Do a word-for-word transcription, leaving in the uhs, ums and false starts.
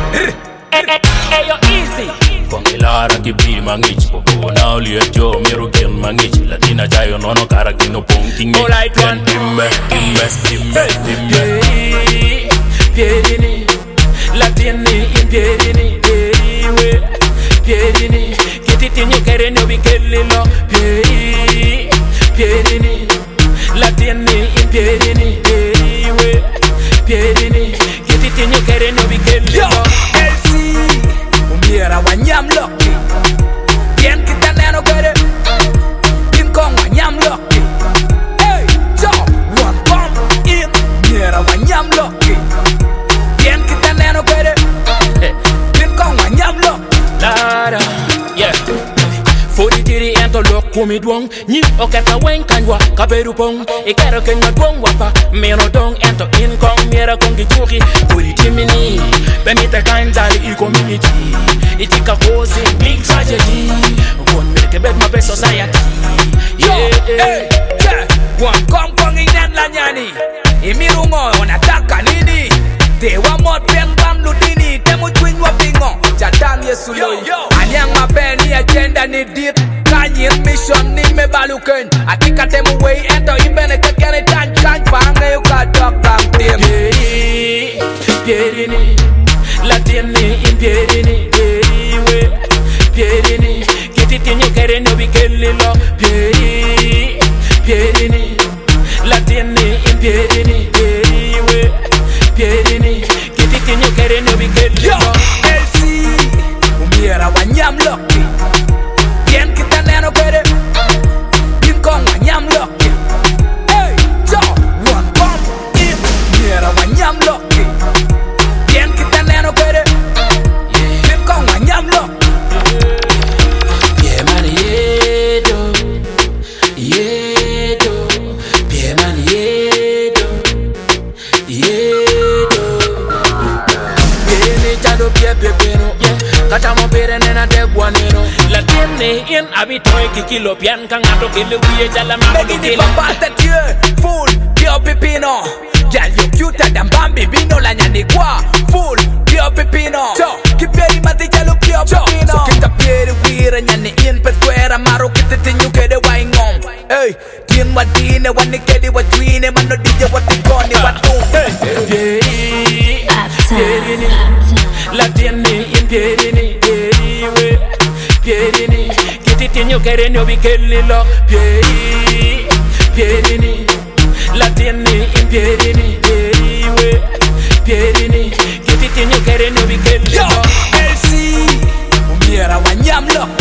Hey, yo, easy. Kongilara kibi mangich popo na uliye jo miru gen mangich Latina jayo nono kara kino ponking All right, one. Dimbe, dimbe, dimbe, dimbe Piedini, Latini, Piedini, Piedini, Piedini, Kititi kere no bi kelilo, Piedini, Piedini, Latini, Piedini, Piedini, Piedini, Kititi kere no bi kelilo. L C, umiera wanyam lucky. Bien kita neno kwede, King Kong wanyam lucky. Hey, yo, one bomb in, umiera wanyam lucky. Bien kita neno kwede, King Kong wanyam lucky. Lara, yeah. Fodi tiri ento lok kumi duong Nyi oketa wen kanwa kaberu pong Ikero kenya duong wapa Meno dong ento in kong Miera kong gichuki Fodi timini Benita kanzali i community Itika kozi big tragedy One milk bed my best society. Yo, hey, yeah. One Kong Kong inen la nyani Imirungo wanataka nini Tewa mod pen bam ludini Temu twin wapingo Jatan yesu yo Anyang mapeni agenda ni dit Kanyin mission ni me baluken Atika temu way ento imbene kakene tan kan Pange yuka dok bang tim Piedini Latini in Piedini Piedini Piedini Kititi kere no bi kelilo Piedini Piedini Latini in Piedini Piedini Piedini Kititi kere no bi kelilo. Yo, L C, umiera wanyam lucky. Bien kita neno kwede, King Kong wanyam lucky. Hey, yo, one bomb in, umiera wanyam lucky. Bien kita neno kwede, King Kong wanyam lucky. Yeah man, yeah do, yeah do, yeah man, yeah do, yeah do. Bene chado pie pie peno, yeah. Kata mo pere nena de guanero. La tiene in abitoy kikilo pian kangato kile wiye jala mamo Begin kile. the papa that you full, pure pipino. Girl, you cuter than Bambi Bino la nyani kwa full, pure pipino. Keep your mati jalo pure pipino. So kita pieri wira nyani in petwera maro kita tinyu kede waingom. Hey, tin wadine wani kedi wadwine mano dije watikoni wadum. Piedini, Piedini, Latini in Piedini, Piedini, Piedini, Kititi kere no bi kelilo, Piedini, Piedini, Latini in Piedini, Piedini, Piedini, Kititi kere no bi kelilo. Yo, L C, umiera wanyam lucky.